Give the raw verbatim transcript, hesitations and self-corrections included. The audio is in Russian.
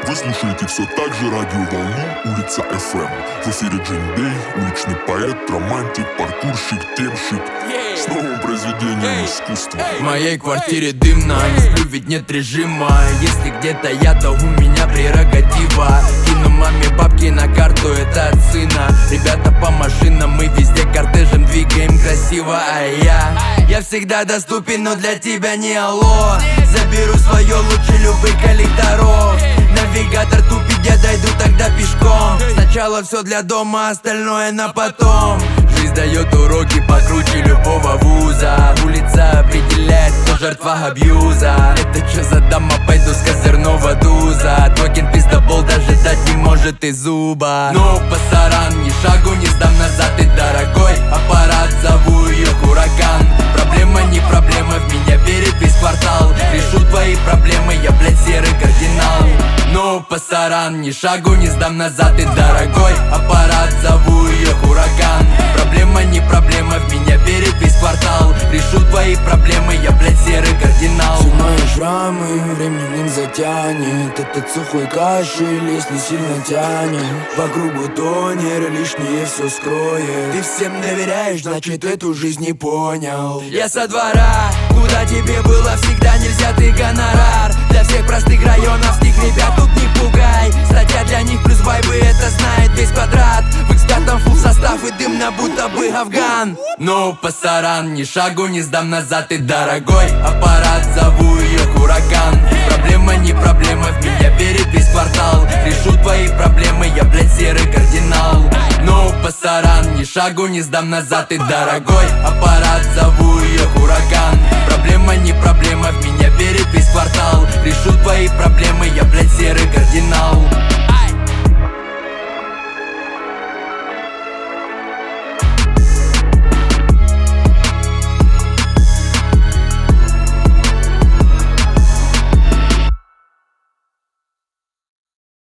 Вы слушаете все так же радиоволну Улица эф эм. В эфире Джейн Дэй, уличный поэт, романтик, паркурщик, темщик. С новым произведением искусства. В моей квартире дымно, не сплю, ведь нет режима. Если где-то я, то у меня прерогатива. Кину маме бабки на карту, это от сына. Ребята по машинам, мы везде кортежем двигаем красиво. А я, я всегда доступен, но для тебя не алло. Заберу свое лучше любых коллекторов. Навигатор тупит, я дойду тогда пешком. Сначала все для дома, остальное на потом. Жизнь дает уроки покруче любого вуза. Улица определяет, кто жертва абьюза. Это чё за дама, пойду с козырного туза. Токен пиздобол даже дать не может из зуба. Ну, пасаран, ни шагу не сдам назад. И дорогой аппарат, зову ее Хуракан. Проблема не проблема, в меня верит весь квартал. Решу твои проблемы, я, блядь, серый кардинал. Ну, пасаран, ни шагу не сдам назад. И дорогой аппарат, зову ее Хуракан. Проблема не проблема, в меня верит весь квартал. Решу твои проблемы, я, блядь, серый кардинал. Все мои шрамы временем затянет. Этот сухой кашель, если сильно тянет. По кругу тонер, лишнее все скроет. Ты всем доверяешь, значит эту жизнь не понял. Я со двора, куда тебе было всегда нельзя, ты гонорар. Для всех простых районов стих, ребят, тут не пугай. Статья для них плюс вайбы, это знает весь квадрат. В икс пять фулл состав и дымно, будто бы Афган. Ну, пасаран, ни шагу не сдам назад. И дорогой аппарат, зову ее Хуракан. Проблема не проблема, в меня верит весь квартал. Решу твои проблемы, я, блядь, серый кардинал. Ну, пасаран, ни шагу не сдам назад. И дорогой аппарат, зову ее Хуракан. Проблема не проблема, в меня верит весь квартал. Решу твои проблемы, я,